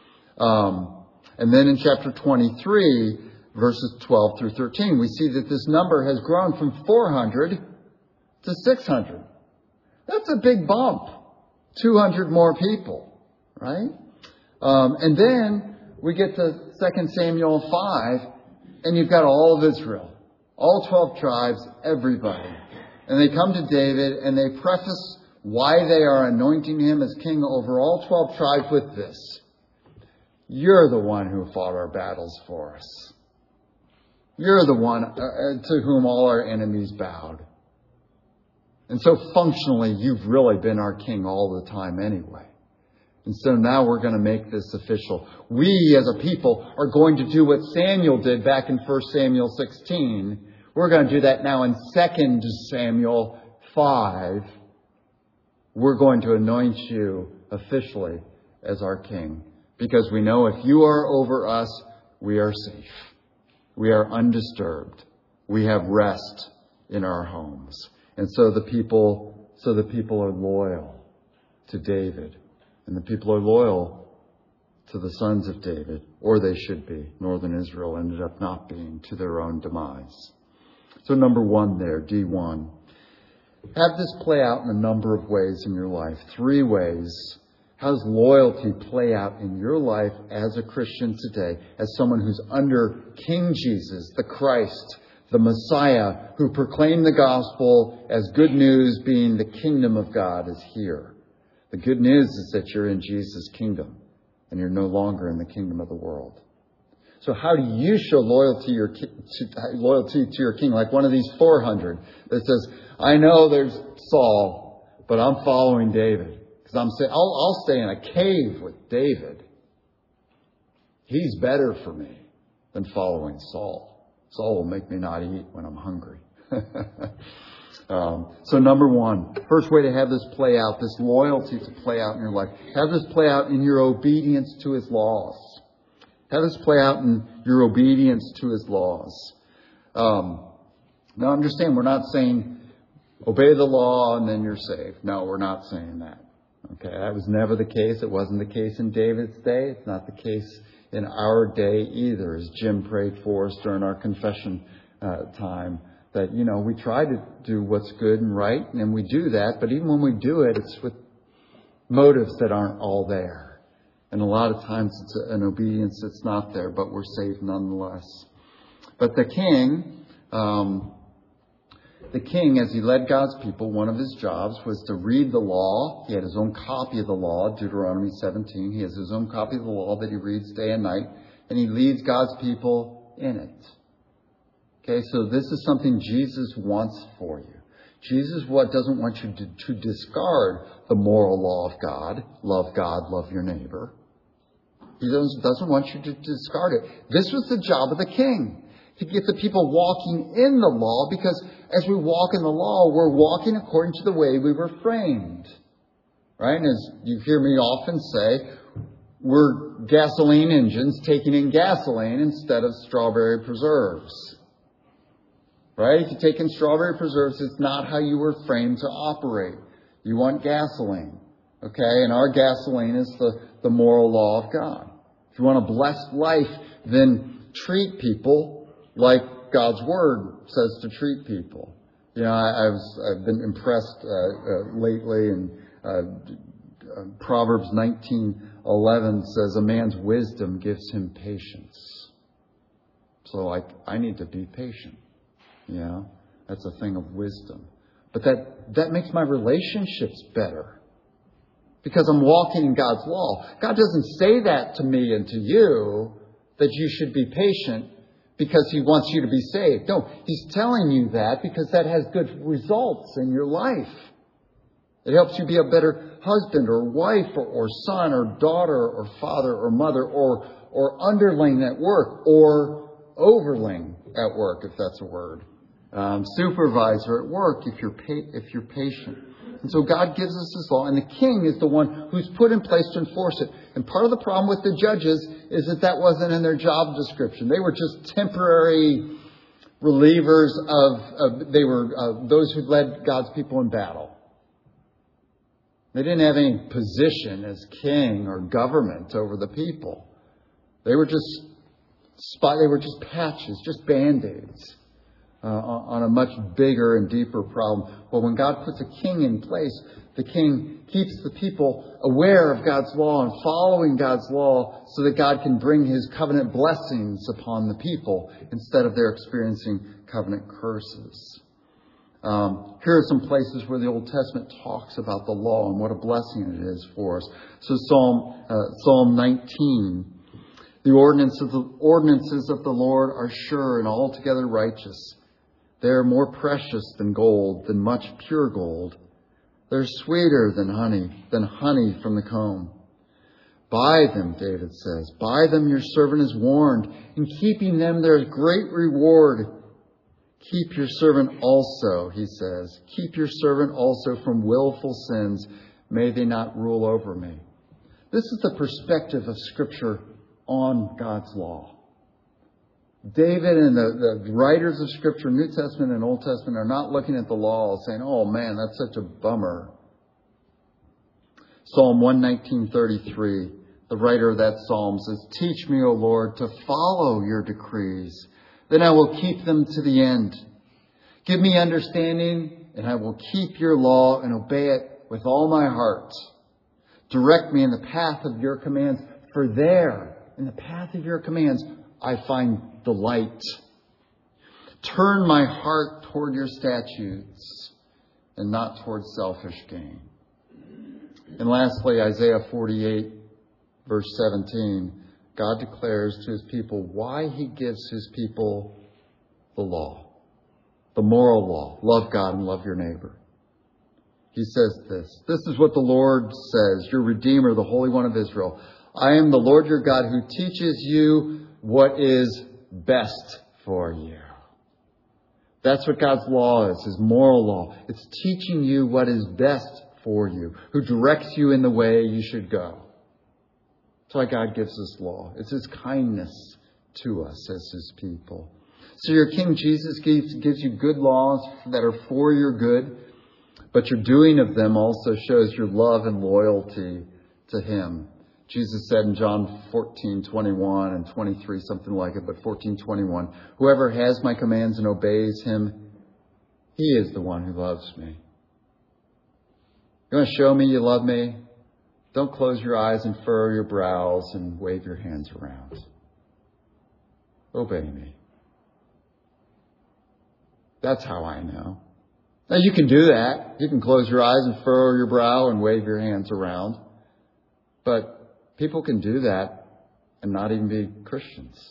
And then in chapter 23, verses 12 through 13, we see that this number has grown from 400 to 600. That's a big bump. 200 more people, right? And then we get to 2 Samuel 5, and you've got all of Israel, all 12 tribes, everybody. And they come to David, and they preface why they are anointing him as king over all 12 tribes with this. You're the one who fought our battles for us. You're the one to whom all our enemies bowed. And so functionally, you've really been our king all the time anyway. And so now we're going to make this official. We as a people are going to do what Samuel did back in 1 Samuel 16. We're going to do that now in 2 Samuel 5. We're going to anoint you officially as our king. Because we know if you are over us, we are safe. We are undisturbed. We have rest in our homes. And so the people are loyal to David. And the people are loyal to the sons of David, or they should be. Northern Israel ended up not being, to their own demise. So number one there, D1. Have this play out in a number of ways in your life. 3 ways. How does loyalty play out in your life as a Christian today, as someone who's under King Jesus, the Christ, the Messiah, who proclaimed the gospel as good news, being the kingdom of God is here. The good news is that you're in Jesus' kingdom and you're no longer in the kingdom of the world. So how do you show loyalty to your king? Like one of these 400 that says, I know there's Saul, but I'm following David. Because I'm saying, I'll stay in a cave with David. He's better for me than following Saul. Saul will make me not eat when I'm hungry. So number one, first way to have this play out, this loyalty to play out in your life. Have this play out in your obedience to his laws. Have this play out in your obedience to his laws. Now understand, we're not saying obey the law and then you're saved. No, we're not saying that. Okay, that was never the case. It wasn't the case in David's day. It's not the case in our day either, as Jim prayed for us during our confession time. That, we try to do what's good and right, and we do that. But even when we do it, it's with motives that aren't all there. And a lot of times it's an obedience that's not there, but we're saved nonetheless. But the king, as he led God's people, one of his jobs was to read the law. He had his own copy of the law, Deuteronomy 17. He has his own copy of the law that he reads day and night, and he leads God's people in it. Okay, so this is something Jesus wants for you. Jesus doesn't want you to discard the moral law of God, love your neighbor. He doesn't want you to discard it. This was the job of the king, to get the people walking in the law, because as we walk in the law, we're walking according to the way we were framed. Right? And as you hear me often say, we're gasoline engines taking in gasoline instead of strawberry preserves. Right? If you take in strawberry preserves, it's not how you were framed to operate. You want gasoline. Okay? And our gasoline is the moral law of God. If you want a blessed life, then treat people like God's Word says to treat people. I've been impressed lately, and Proverbs 19:11 says, a man's wisdom gives him patience. So I need to be patient. That's a thing of wisdom. But that makes my relationships better, because I'm walking in God's law. God doesn't say that to me and to you, that you should be patient because he wants you to be saved. No, he's telling you that because that has good results in your life. It helps you be a better husband or wife or son or daughter or father or mother or underling at work or overling at work, if that's a word. Supervisor at work, if you're patient. And so God gives us His law, and the king is the one who's put in place to enforce it. And part of the problem with the judges is that wasn't in their job description. They were just temporary relievers they were those who led God's people in battle. They didn't have any position as king or government over the people. They were just patches, just band-aids on a much bigger and deeper problem. Well, when God puts a king in place, the king keeps the people aware of God's law and following God's law so that God can bring His covenant blessings upon the people instead of their experiencing covenant curses. Here are some places where the Old Testament talks about the law and what a blessing it is for us. So Psalm 19. The ordinances of the Lord are sure and altogether righteous. They are more precious than gold, than much pure gold. They're sweeter than honey from the comb. By them, David says, by them your servant is warned. In keeping them there is great reward. Keep your servant also, he says. Keep your servant also from willful sins. May they not rule over me. This is the perspective of Scripture on God's law. David and the writers of Scripture, New Testament and Old Testament, are not looking at the law saying, oh man, that's such a bummer. Psalm 119:33. The writer of that psalm says, "Teach me, O Lord, to follow your decrees. Then I will keep them to the end. Give me understanding, and I will keep your law and obey it with all my heart. Direct me in the path of your commands, for there, in the path of your commands, I find delight. Turn my heart toward your statutes and not toward selfish gain." And lastly, Isaiah 48, verse 17, God declares to his people why he gives his people the law, the moral law. Love God and love your neighbor. He says this. "This is what the Lord says, your Redeemer, the Holy One of Israel. I am the Lord your God who teaches you what is best for you." That's what God's law is, his moral law. It's teaching you what is best for you, who directs you in the way you should go. That's why God gives us law. It's his kindness to us as his people. So your King Jesus gives you good laws that are for your good, but your doing of them also shows your love and loyalty to him. Jesus said in John 14:21 and 23, something like it, but 14:21, "Whoever has my commands and obeys him, he is the one who loves me." You want to show me you love me? Don't close your eyes and furrow your brows and wave your hands around. Obey me. That's how I know. Now you can do that. You can close your eyes and furrow your brow and wave your hands around. But people can do that and not even be Christians.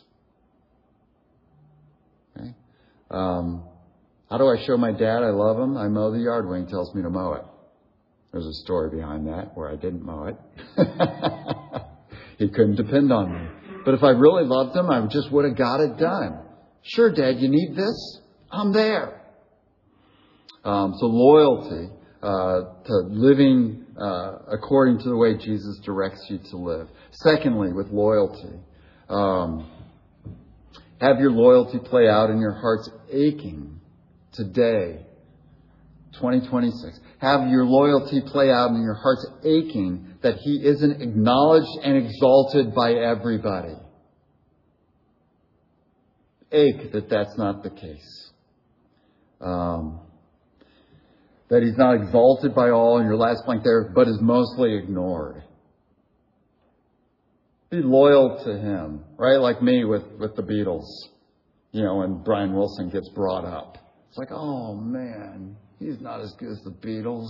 Okay? How do I show my dad I love him? I mow the yard when he tells me to mow it. There's a story behind that where I didn't mow it. He couldn't depend on me. But if I really loved him, I just would have got it done. "Sure, Dad, you need this? I'm there." So loyalty to living according to the way Jesus directs you to live. Secondly, with loyalty, have your loyalty play out in your heart's aching today, 2026. Have your loyalty play out in your heart's aching that he isn't acknowledged and exalted by everybody. Ache that that's not the case. That he's not exalted by all in your last blank there, but is mostly ignored. Be loyal to him, right? Like me with the Beatles. You know, when Brian Wilson gets brought up. It's like, oh man, he's not as good as the Beatles.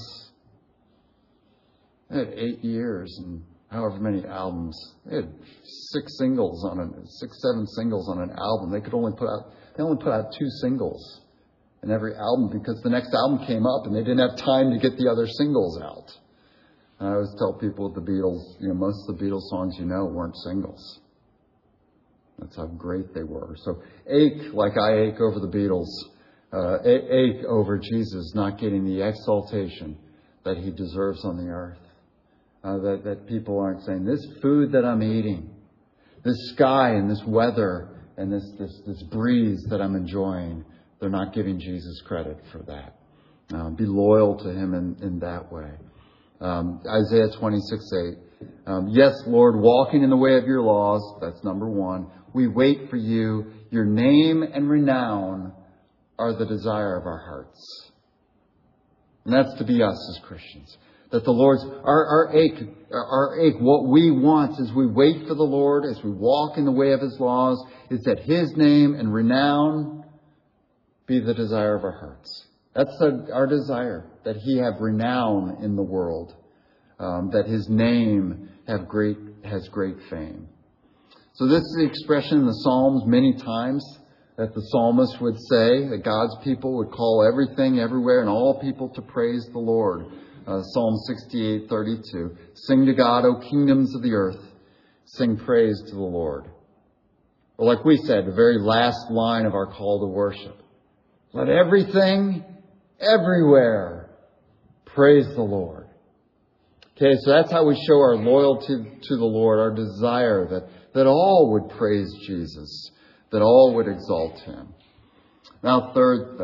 They had 8 years and however many albums. They had 7 singles on an album. They only put out 2 singles in every album because the next album came up and they didn't have time to get the other singles out. And I always tell people with the Beatles, most of the Beatles songs weren't singles. That's how great they were. So ache like I ache over the Beatles. Ache over Jesus not getting the exaltation that he deserves on the earth. That people aren't saying, this food that I'm eating, this sky and this weather and this breeze that I'm enjoying, they're not giving Jesus credit for that. Be loyal to him in that way. Isaiah 26:8. Yes, Lord, walking in the way of your laws. That's number one. We wait for you. Your name and renown are the desire of our hearts. And that's to be us as Christians. That the Lord's, our ache, what we want as we wait for the Lord, as we walk in the way of his laws, is that his name and renown be the desire of our hearts. That's our desire, that he have renown in the world, that his name has great fame. So this is the expression in the Psalms many times that the psalmist would say, that God's people would call everything, everywhere, and all people to praise the Lord. Psalm 68:32. Sing to God, O kingdoms of the earth. Sing praise to the Lord. Or like we said, the very last line of our call to worship. Let everything, everywhere, praise the Lord. Okay, so that's how we show our loyalty to the Lord, our desire that all would praise Jesus, that all would exalt him. Now, third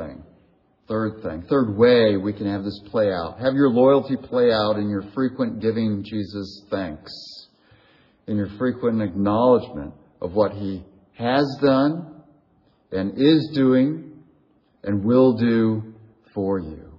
way we can have this play out. Have your loyalty play out in your frequent giving Jesus thanks. in your frequent acknowledgement of what He has done and is doing and will do for you.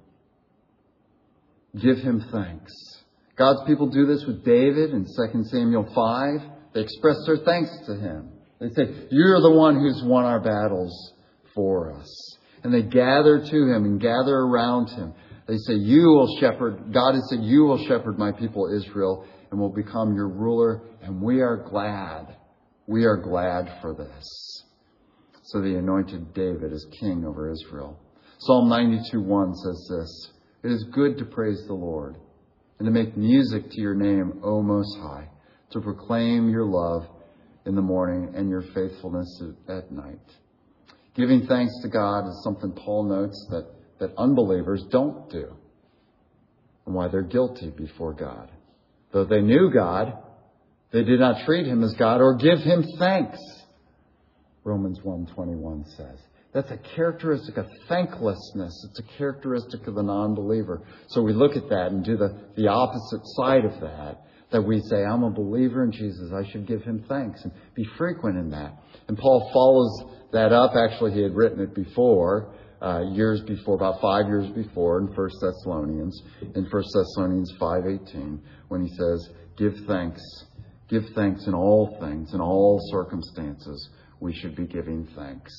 Give Him thanks. God's people do this with David in 2 Samuel 5. They express their thanks to Him. They say, "You're the one who's won our battles for us." And they gather to Him and gather around Him. They say, "You will shepherd." God has said, "You will shepherd my people Israel and will become your ruler." And we are glad. We are glad for this. So they anointed David as king over Israel. Psalm 92:1 says this: "It is good to praise the Lord and to make music to your name, O Most High, to proclaim your love in the morning and your faithfulness at night." Giving thanks to God is something Paul notes that unbelievers don't do, and why they're guilty before God. Though they knew God, they did not treat Him as God or give Him thanks. Romans 1:21 says. That's a characteristic of thanklessness. It's a characteristic of the non-believer. So we look at that and do the opposite side of that we say, "I'm a believer in Jesus. I should give Him thanks," and be frequent in that. And Paul follows that up. Actually, he had written it before, years before, about 5 years before, in 1 Thessalonians, in 1 Thessalonians 5:18, when he says, Give thanks in all things, in all circumstances, we should be giving thanks.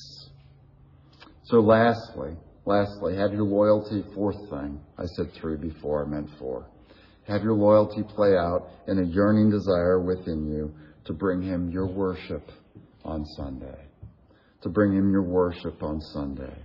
So lastly, have your loyalty, fourth thing. I said 3 before, I meant 4. Have your loyalty play out in a yearning desire within you to bring Him your worship on Sunday. To bring Him your worship on Sunday.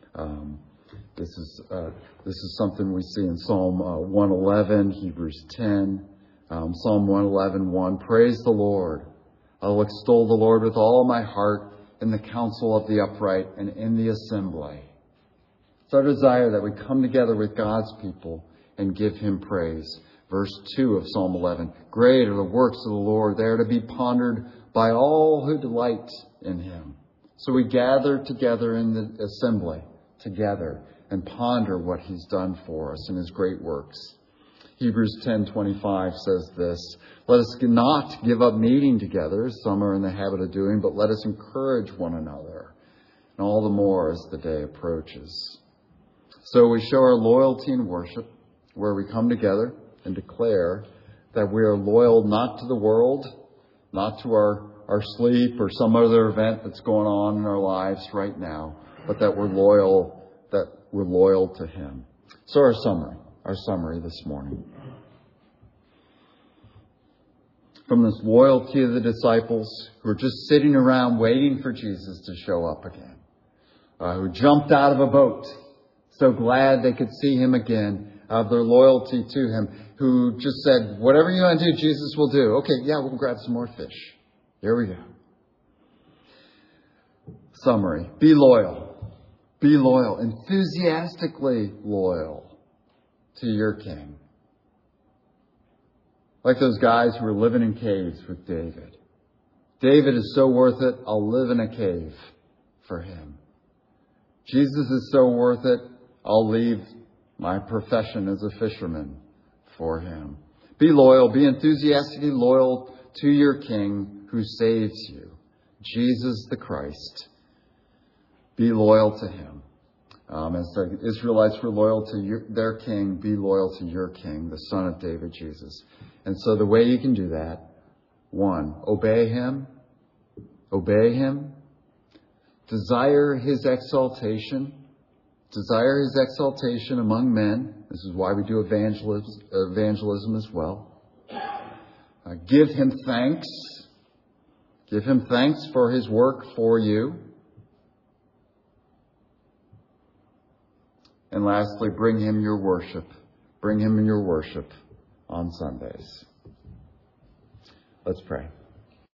This is something we see in Psalm 111, Hebrews 10, Psalm 111:1. Praise the Lord. I will extol the Lord with all my heart in the council of the upright and in the assembly. It's our desire that we come together with God's people and give Him praise. Verse 2 of Psalm 11. Great are the works of the Lord. They are to be pondered by all who delight in Him. So we gather together in the assembly together and ponder what He's done for us in His great works. Hebrews 10:25 says this: Let us not give up meeting together, as some are in the habit of doing, but let us encourage one another, and all the more as the day approaches. So we show our loyalty in worship, where we come together and declare that we are loyal not to the world, not to our sleep or some other event that's going on in our lives right now, but that we're loyal to Him. So our summary this morning. From this loyalty of the disciples who are just sitting around waiting for Jesus to show up again, who jumped out of a boat, so glad they could see Him again, of their loyalty to Him, who just said, whatever you want to do, Jesus will do. Okay, yeah, we'll grab some more fish. Here we go. Summary. Be loyal. Be loyal. Enthusiastically loyal to your King. Like those guys who were living in caves with David. David is so worth it, I'll live in a cave for him. Jesus is so worth it, I'll leave my profession as a fisherman for Him. Be loyal, be enthusiastically loyal to your King who saves you, Jesus the Christ. Be loyal to Him. As the Israelites were loyal to their King, be loyal to your King, the Son of David, Jesus. And so the way you can do that, 1, obey Him. Obey Him. Desire His exaltation. Desire His exaltation among men. This is why we do evangelism as well. Give Him thanks. Give Him thanks for His work for you. And lastly, bring Him your worship. Bring Him in your worship on Sundays. Let's pray.